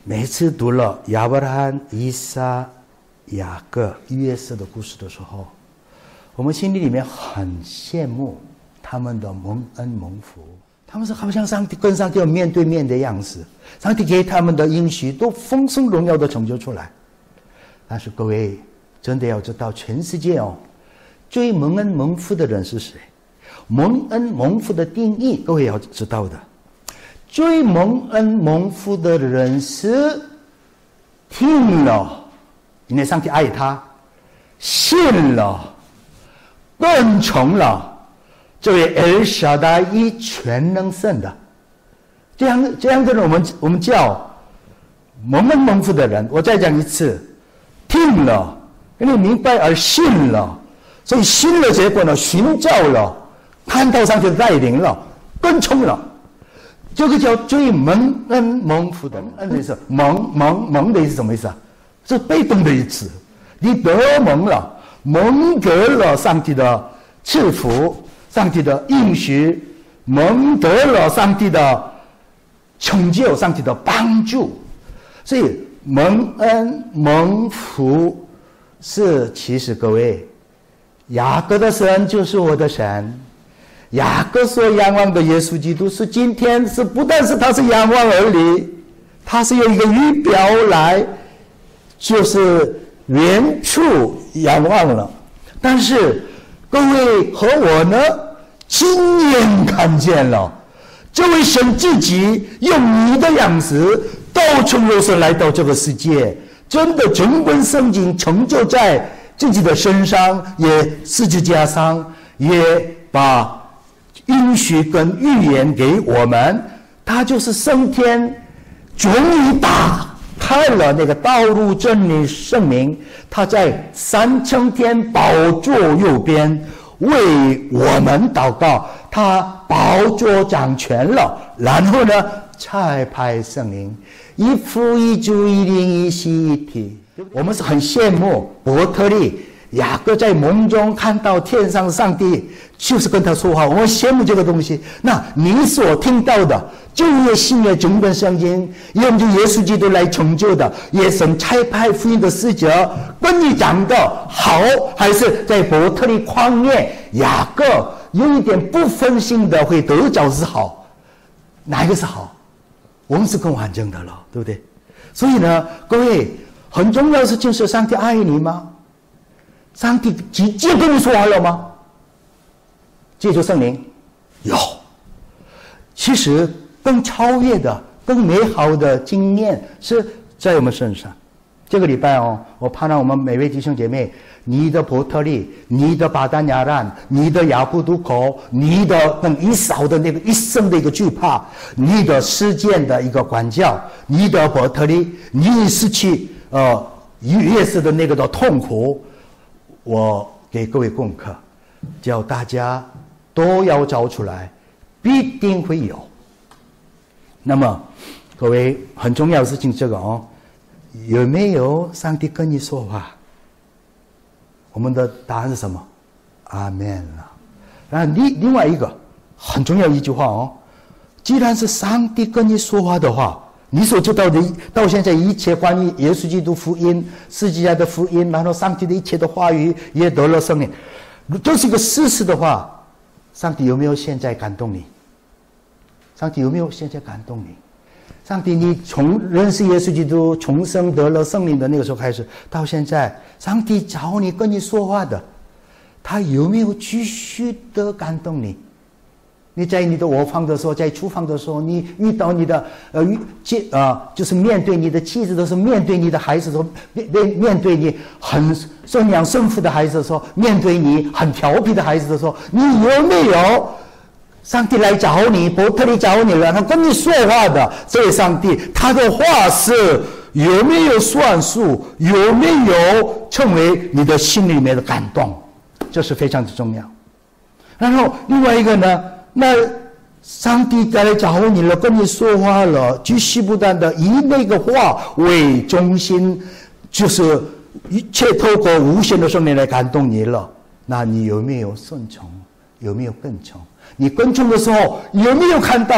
每次读了亚伯拉罕、以撒、雅各、约瑟的故事的时候，我们心里面很羡慕他们的蒙恩蒙福。他们是好像上帝跟上帝有面对面的样子，上帝给他们的应许都丰盛荣耀的成就出来。但是各位真的要知道，全世界最蒙恩蒙福的人是谁？蒙恩蒙福的定义各位要知道的，最蒙恩蒙福的人是听了，因为上帝爱他，信了，跟从了这位El Shaddai全能圣的，这样的人我们叫蒙恩蒙福的人。我再讲一次，听了，因为明白而信了，所以信了结果呢，寻找了，看到上帝的带领了，跟从了，这个叫最蒙恩蒙福的人。恩的意思，蒙的意思什么意思啊？是被动的意思，你得蒙了，蒙得了上帝的赐福，上帝的应许，蒙得了上帝的成就，上帝的帮助。所以蒙恩蒙福是，其实各位，雅各的神就是我的神，雅各所仰望的耶稣基督是今天是不但是他是仰望而已，他是有一个预表来，就是远处仰望了。但是各位和我呢，亲眼看见了这位神自己用你的样子道成肉身来到这个世界，真的整本圣经成就在自己的身上，也十字架上，也把应许跟预言给我们。他就是升天，终于打开了那个道路真理圣名，他在三层天宝座右边为我们祷告，他宝座掌权了，然后呢差派圣灵，一父一主一灵一系一体。我们是很羡慕伯特利，雅各在梦中看到天上上帝就是跟他说话，我们羡慕这个东西。那你所听到的旧约新约整本圣经用着耶稣基督来成就的，也神差派福音的使者跟你讲的好，还是在伯特利旷野雅各有一点不分心的会得着是好？哪一个是好？我们是更完整的了，对不对？所以呢，各位，很重要的事情是上帝爱你吗？上帝直接跟你说话了吗？借助圣灵有。其实更超越的更美好的经验是在我们身上。这个礼拜我盼望我们每位弟兄姐妹，你的伯特利，你的巴丹亚兰，你的亚布杜口，你的跟以扫的那个一生的一个惧怕，你的事件的一个管教，你的伯特利，你失去约瑟的那个的痛苦，我给各位功课，叫大家都要找出来，必定会有。那么各位很重要的事情，这个有没有上帝跟你说话？我们的答案是什么？阿们了。然后另外一个很重要一句话既然是上帝跟你说话的话，你所知道的到现在一切关于耶稣基督福音、十字架的福音，然后上帝的一切的话语也得了生命，这是一个事实的话，上帝有没有现在感动你？上帝有没有现在感动你？上帝，你从认识耶稣基督重生得了圣灵的那个时候开始到现在，上帝找你跟你说话的，他有没有继续的感动你？你在你的卧房的时候，在厨房的时候，你遇到你的就是面对你的妻子的时候，面对你的孩子的时候，面对你很生养生父的孩子的时候，面对你很调皮的孩子的时候，你有没有上帝来找你，伯特利找你了，他跟你说话的这位上帝，他的话是有没有算数，有没有成为你的心里面的感动，这是非常的重要。然后另外一个呢，那上帝来找你了，跟你说话了，继续不断的以那个话为中心，就是一切透过无限的圣灵来感动你了，那你有没有顺从，有没有跟从？你跟从的时候有没有看到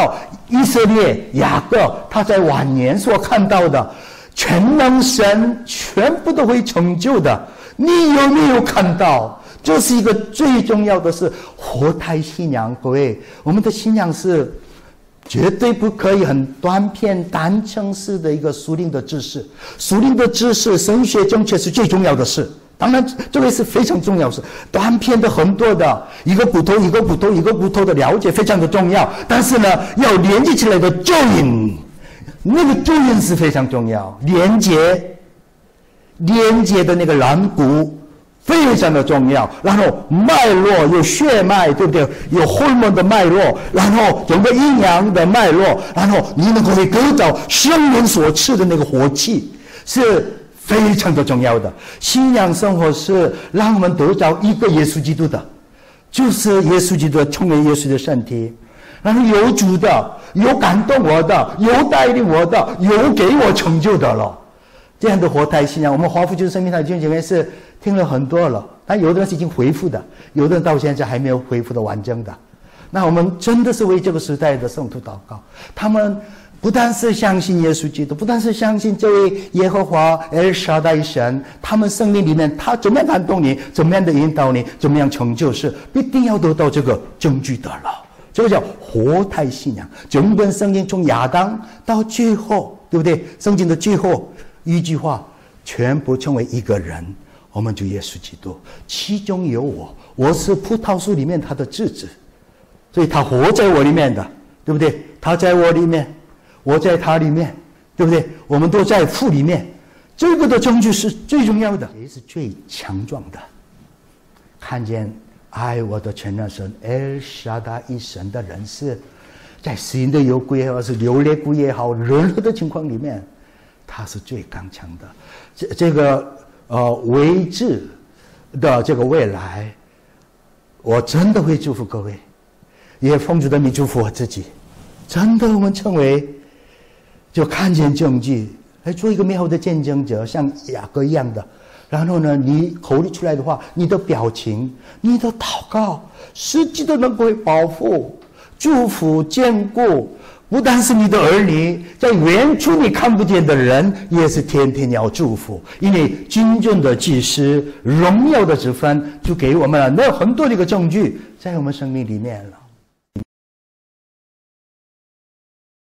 以色列雅各他在晚年所看到的全能神全部都会成就的，你有没有看到？这是一个最重要的是活态信仰。各位，我们的信仰是绝对不可以很短篇单程式的一个属灵的知识，属灵的知识神学正确是最重要的事，当然这个是非常重要的事，短篇的很多的一个骨头一个骨头一个骨头的了解非常的重要，但是呢要连接起来的咒引，那个咒引是非常重要，连接的那个软骨非常的重要，然后脉络有血脉，对不对？有荷尔蒙的脉络，然后整个阴阳的脉络，然后你能够得到圣灵所赐的那个活气，是非常的重要的。信仰生活是让我们得到一个耶稣基督的，就是耶稣基督成为耶稣的身体，然后有主的，有感动我的，有带领我的，有给我成就的了。这样的活态信仰，我们华福就是生命堂弟兄姐妹是听了很多了，但有的人是已经恢复的，有的人到现在还没有恢复的完整的。那我们真的是为这个时代的圣徒祷告，他们不但是相信耶稣基督，不但是相信这位耶和华 El Shaddai 神，他们生命里面他怎么样感动你，怎么样的引导你，怎么样成就事，必定要得到这个证据的了。这个叫活态信仰。整本圣经从亚当到最后，对不对？圣经的最后一句话全部成为一个人，我们就耶稣基督，其中有我，我是葡萄树里面他的枝子，所以他活在我里面的，对不对？他在我里面，我在他里面，对不对？我们都在父里面，这个的证据是最重要的，也是最强壮的。看见爱我的全能神 El Shaddai 一神的人，是在死因的幽谷也好，是流泪谷也好，任何的情况里面他是最刚强的。这个未知的这个未来，我真的会祝福各位，也奉主的名祝福我自己。真的，我们成为就看见证据，来做一个美好的见证者，像雅各一样的。然后呢，你口里出来的话，你的表情，你的祷告，实际的能够保护、祝福、坚固。不但是你的儿女，在远处你看不见的人，也是天天要祝福，因为真正的祭司、荣耀的之分，就给我们了那很多的一个证据，在我们生命里面了。